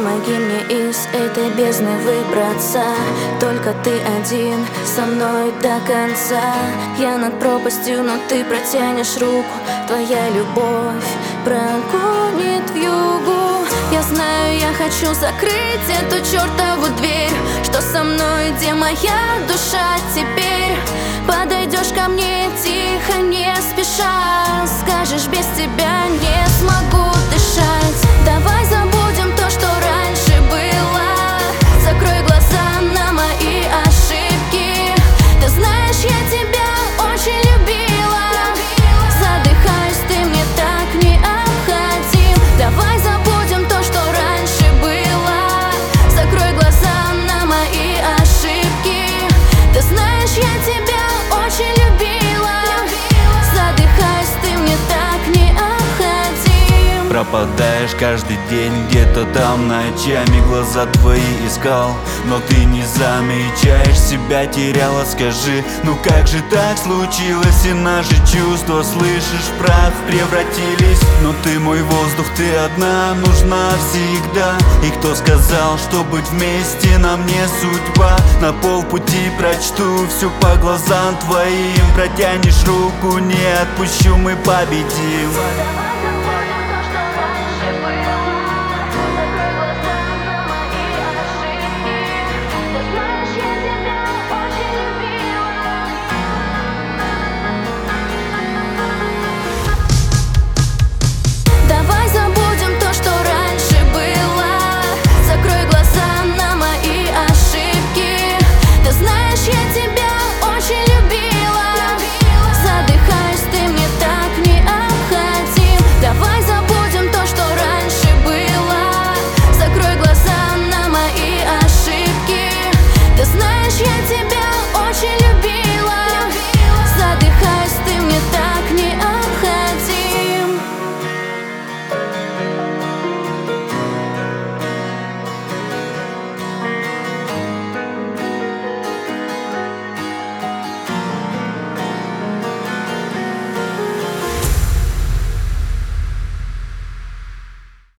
помоги мне из этой бездны выбраться. Только ты один со мной до конца. Я над пропастью, но ты протянешь руку. Твоя любовь прогонит вьюгу. Я знаю, я хочу закрыть эту чертову дверь. Что со мной, где моя душа теперь? Подойдешь ко мне тихо, не спеша. Скажешь, без тебя не смогу дышать. Давай забудем то, что раньше было. Закрой глаза на мои ошибки. Ты знаешь, я тебя очень любила. Задыхаюсь, ты мне так необходим. Давай забудем то, что раньше было. Закрой глаза на мои ошибки. Ты знаешь, я тебя очень любила. Задыхаюсь, ты мне так необходим. Пропадаешь каждый день где-то там ночами. Глаза твои искал, но ты не замечаешь. Себя теряла, скажи, ну как же так случилось? И наши чувства, слышишь, в прах превратились. Но ты мой воздух, ты одна нужна всегда. И кто сказал, что быть вместе нам не судьба? На полпути прочту все по глазам твоим. Протянешь руку, не отпущу, мы победим.